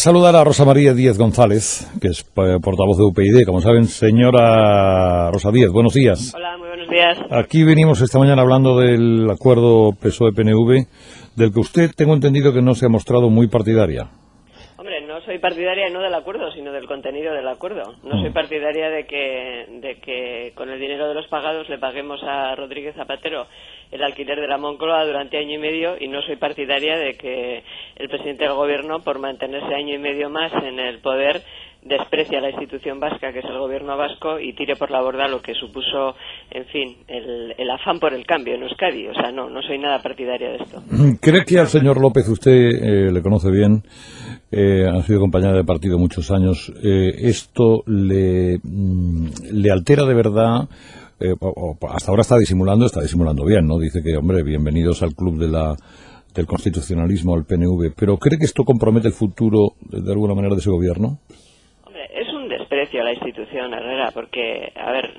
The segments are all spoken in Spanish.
Saludar a Rosa María Díez González, que es portavoz de UPyD. Como saben, señora Rosa Díez, buenos días. Hola, muy buenos días. Aquí venimos esta mañana hablando del acuerdo PSOE-PNV, del que usted, tengo entendido, que no se ha mostrado muy partidaria. Hombre, no soy partidaria no del acuerdo, sino del contenido del acuerdo. No soy partidaria de que con el dinero de los pagados le paguemos a Rodríguez Zapatero el alquiler de la Moncloa durante año y medio, y no soy partidaria de que el presidente del gobierno, por mantenerse año y medio más en el poder, desprecia a la institución vasca, que es el gobierno vasco, y tire por la borda lo que supuso, en fin, el afán por el cambio en Euskadi. O sea, no soy nada partidaria de esto. ¿Cree que al señor López, usted le conoce bien, ha sido compañero de partido muchos años, esto le altera de verdad? Hasta ahora está disimulando bien, ¿no? Dice que, hombre, bienvenidos al club del constitucionalismo, al PNV, pero ¿cree que esto compromete el futuro, de alguna manera, de ese gobierno? Hombre, es un desprecio a la institución, Herrera, porque, a ver,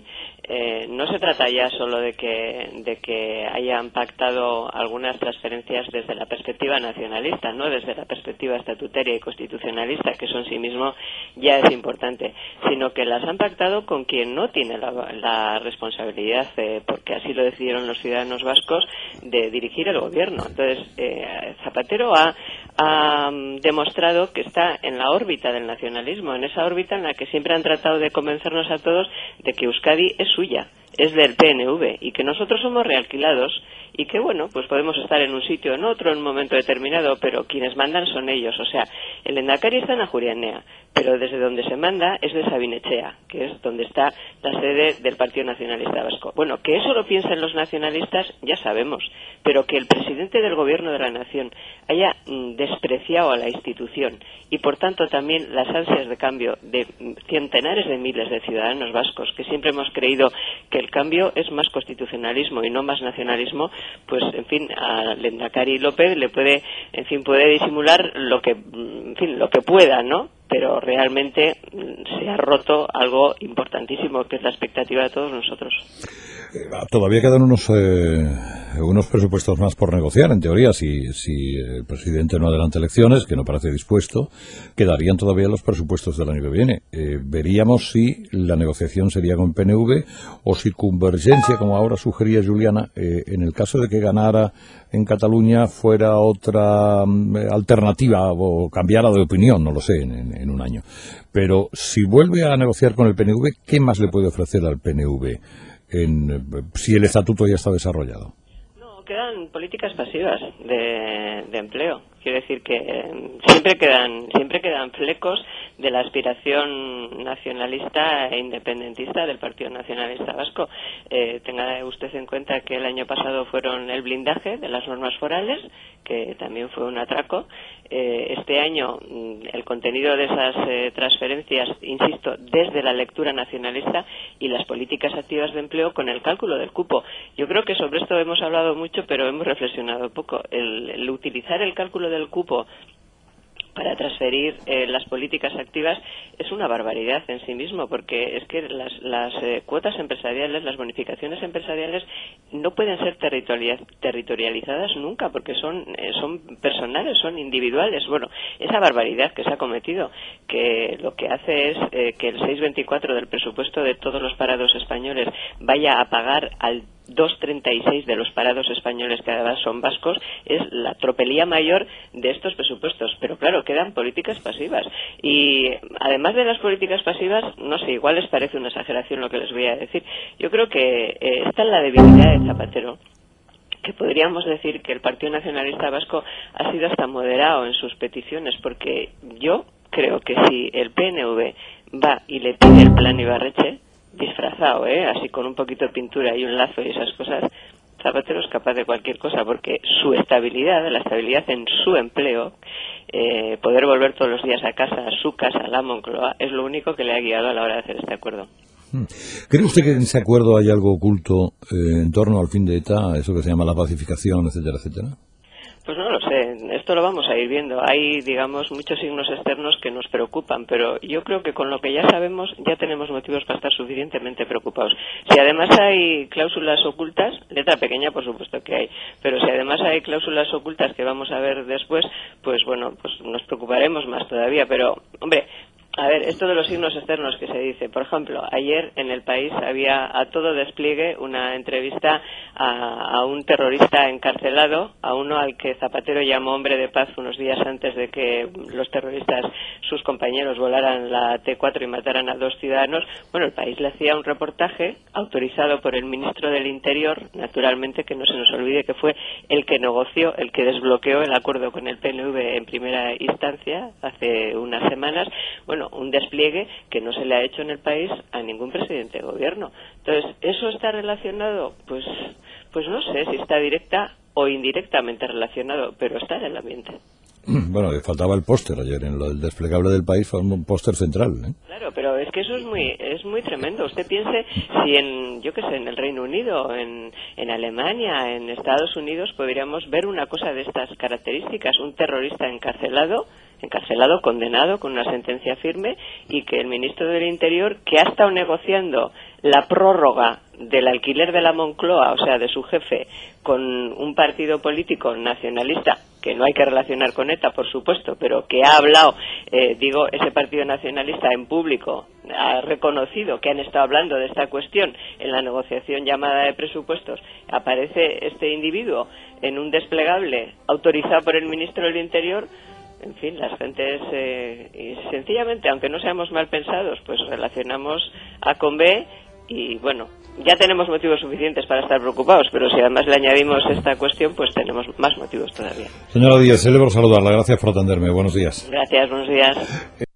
no se trata ya solo de que hayan pactado algunas transferencias desde la perspectiva nacionalista, no desde la perspectiva estatutaria y constitucionalista, que eso en sí mismo ya es importante, sino que las han pactado con quien no tiene la responsabilidad, porque así lo decidieron los ciudadanos vascos, de dirigir el gobierno. Entonces, Zapatero ha demostrado que está en la órbita del nacionalismo, en esa órbita en la que siempre han tratado de convencernos a todos de que Euskadi es suya, es del PNV, y que nosotros somos realquilados, y que, bueno, pues podemos estar en un sitio o en otro en un momento determinado, pero quienes mandan son ellos. O sea, el Lehendakari está en Ajuria Enea, pero desde donde se manda es de Sabinetxea, que es donde está la sede del Partido Nacionalista Vasco. Bueno, que eso lo piensen los nacionalistas ya sabemos, pero que el presidente del Gobierno de la Nación haya despreciado a la institución, y por tanto también las ansias de cambio de centenares de miles de ciudadanos vascos, que siempre hemos creído que el cambio es más constitucionalismo y no más nacionalismo, pues, en fin, a Lehendakari López le puede disimular lo que pueda, ¿no? Pero realmente se ha roto algo importantísimo, que es la expectativa de todos nosotros. Todavía quedan unos presupuestos más por negociar, en teoría. Si el presidente no adelanta elecciones, que no parece dispuesto, quedarían todavía los presupuestos del año que viene. Veríamos si la negociación sería con PNV o si Convergencia, como ahora sugería Juliana, en el caso de que ganara en Cataluña, fuera otra alternativa o cambiara de opinión, no lo sé, en un año. Pero si vuelve a negociar con el PNV, ¿qué más le puede ofrecer al PNV si el estatuto ya está desarrollado? No, quedan políticas pasivas de empleo. Quiero decir que siempre quedan flecos de la aspiración nacionalista e independentista del Partido Nacionalista Vasco. Tenga usted en cuenta que el año pasado fueron el blindaje de las normas forales, que también fue un atraco. Este año el contenido de esas transferencias, insisto, desde la lectura nacionalista, y las políticas activas de empleo con el cálculo del cupo. Yo creo que sobre esto hemos hablado mucho, pero hemos reflexionado poco. El utilizar el cálculo del cupo para transferir las políticas activas es una barbaridad en sí mismo, porque es que las cuotas empresariales, las bonificaciones empresariales no pueden ser territorializadas nunca, porque son personales, son individuales. Bueno, esa barbaridad que se ha cometido, que lo que hace es que el 6,24 del presupuesto de todos los parados españoles vaya a pagar al 2,36 de los parados españoles, que además son vascos, es la tropelía mayor de estos presupuestos. Pero claro, quedan políticas pasivas, y además de las políticas pasivas, no sé, igual les parece una exageración lo que les voy a decir. Yo creo que está en la debilidad de Zapatero, que podríamos decir que el Partido Nacionalista Vasco ha sido hasta moderado en sus peticiones, porque yo creo que si el PNV va y le pide el plan Ibarretxe, disfrazado, así con un poquito de pintura y un lazo y esas cosas, Zapatero es capaz de cualquier cosa, porque su estabilidad, la estabilidad en su empleo, poder volver todos los días a su casa, a la Moncloa, es lo único que le ha guiado a la hora de hacer este acuerdo. ¿Cree usted que en ese acuerdo hay algo oculto en torno al fin de ETA, eso que se llama la pacificación, etcétera, etcétera? Pues no lo sé, esto lo vamos a ir viendo. Hay, digamos, muchos signos externos que nos preocupan, pero yo creo que con lo que ya sabemos ya tenemos motivos para estar suficientemente preocupados. Si además hay cláusulas ocultas, letra pequeña por supuesto que hay, pero si además hay cláusulas ocultas que vamos a ver después, pues bueno, pues nos preocuparemos más todavía. Pero, hombre, a ver, esto de los signos externos que se dice, por ejemplo, ayer en El País había a todo despliegue una entrevista a un terrorista encarcelado, a uno al que Zapatero llamó hombre de paz unos días antes de que los terroristas, sus compañeros, volaran la T4 y mataran a 2 ciudadanos. Bueno, El País le hacía un reportaje autorizado por el ministro del Interior, naturalmente, que no se nos olvide que fue el que negoció, el que desbloqueó el acuerdo con el PNV en primera instancia hace unas semanas. Bueno, un despliegue que no se le ha hecho en El País a ningún presidente de gobierno. Entonces, ¿eso está relacionado? Pues no sé si está directa o indirectamente relacionado, pero está en el ambiente. Bueno, faltaba el póster ayer, en el desplegable del País fue un póster central, ¿eh? Claro, pero es que eso es muy tremendo. Usted piense si en el Reino Unido, en Alemania, en Estados Unidos podríamos ver una cosa de estas características, un terrorista encarcelado, condenado con una sentencia firme, y que el ministro del Interior, que ha estado negociando la prórroga del alquiler de la Moncloa, o sea, de su jefe, con un partido político nacionalista, que no hay que relacionar con ETA, por supuesto, pero que ha hablado, ese partido nacionalista en público, ha reconocido que han estado hablando de esta cuestión en la negociación llamada de presupuestos. Aparece este individuo en un desplegable autorizado por el ministro del Interior. En fin, las gentes, sencillamente, aunque no seamos mal pensados, pues relacionamos A con B y, bueno, ya tenemos motivos suficientes para estar preocupados, pero si además le añadimos esta cuestión, pues tenemos más motivos todavía. Señora Díez, celebro saludarla. Gracias por atenderme. Buenos días. Gracias, buenos días.